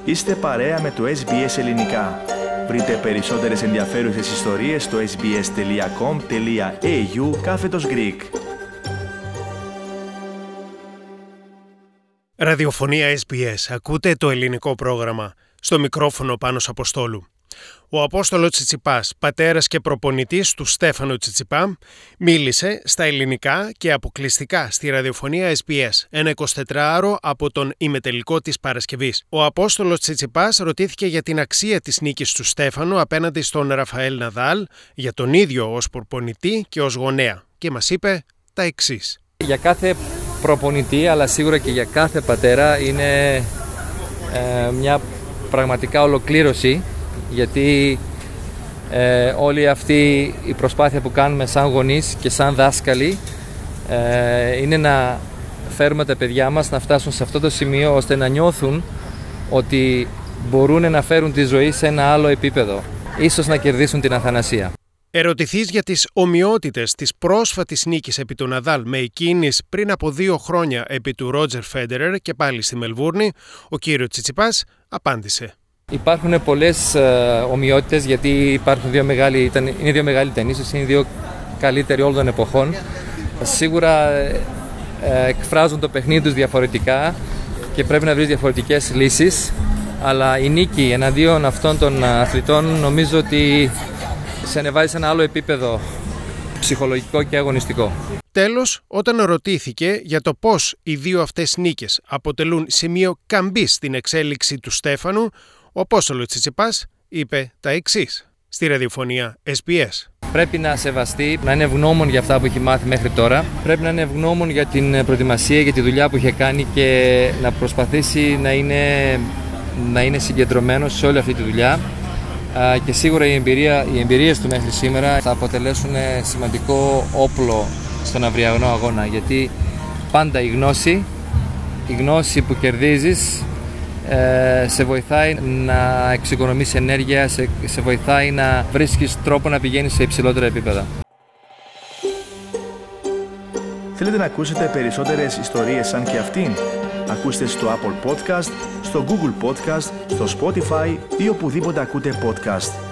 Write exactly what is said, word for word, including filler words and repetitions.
Είστε παρέα με το ες μπι ες Ελληνικά. Βρείτε περισσότερες ενδιαφέρουσες ιστορίες στο sbs.com.au κάθετος Greek. Ραδιοφωνία ες μπι ες. Ακούτε το ελληνικό πρόγραμμα. Στο μικρόφωνο Πάνος Αποστόλου. Ο Απόστολος Τσιτσιπάς, πατέρας και προπονητής του Στέφανου Τσιτσιπά, μίλησε στα ελληνικά και αποκλειστικά στη ραδιοφωνία ες μπι ες, ένα εικοσιτετράωρο από τον ημετελικό της Παρασκευής. Ο Απόστολος Τσιτσιπάς ρωτήθηκε για την αξία της νίκης του Στέφανου απέναντι στον Ραφαέλ Ναδάλ, για τον ίδιο ως προπονητή και ως γονέα, και μας είπε τα εξής. Για κάθε προπονητή, αλλά σίγουρα και για κάθε πατέρα, είναι ε, μια πραγματικά ολοκλήρωση, γιατί ε, όλη αυτή η προσπάθεια που κάνουμε σαν γονείς και σαν δάσκαλοι ε, είναι να φέρουμε τα παιδιά μας να φτάσουν σε αυτό το σημείο ώστε να νιώθουν ότι μπορούν να φέρουν τη ζωή σε ένα άλλο επίπεδο, ίσως να κερδίσουν την αθανασία. Ερωτηθείς για τις ομοιότητες της πρόσφατης νίκης επί του Ναδάλ με εκείνης πριν από δύο χρόνια επί του Ρότζερ Φέντερερ και πάλι στη Μελβούρνη, ο κύριος Τσιτσιπάς απάντησε. Υπάρχουν πολλές ε, ομοιότητες, γιατί υπάρχουν δύο μεγάλοι, ήταν, είναι δύο μεγάλοι ταινίσες, είναι δύο καλύτεροι όλων των εποχών. Σίγουρα ε, ε, εκφράζουν το παιχνίδι τους διαφορετικά και πρέπει να βρεις διαφορετικές λύσεις, αλλά η νίκη εναντίον αυτών των αθλητών νομίζω ότι σε ανεβάζει σε ένα άλλο επίπεδο ψυχολογικό και αγωνιστικό. Τέλος, όταν ρωτήθηκε για το πώς οι δύο αυτές νίκες αποτελούν σημείο καμπής στην εξέλιξη του Στέφανου, ο Απόστολος Τσιτσιπάς είπε τα εξής στη ραδιοφωνία ες μπι ες. Πρέπει να σεβαστεί, να είναι ευγνώμων για αυτά που έχει μάθει μέχρι τώρα. Πρέπει να είναι ευγνώμων για την προετοιμασία, για τη δουλειά που είχε κάνει και να προσπαθήσει να είναι, να είναι συγκεντρωμένος σε όλη αυτή τη δουλειά. Και σίγουρα η εμπειρία, οι εμπειρίες του μέχρι σήμερα θα αποτελέσουν σημαντικό όπλο στον αυριανό αγώνα, γιατί πάντα η γνώση, η γνώση που κερδίζεις σε βοηθάει να εξοικονομείς ενέργεια, σε, σε βοηθάει να βρίσκεις τρόπο να πηγαίνεις σε υψηλότερα επίπεδα. Θέλετε να ακούσετε περισσότερες ιστορίες σαν και αυτήν? Ακούστε στο Apple Podcast, στο Google Podcast, στο Spotify ή οπουδήποτε ακούτε podcast.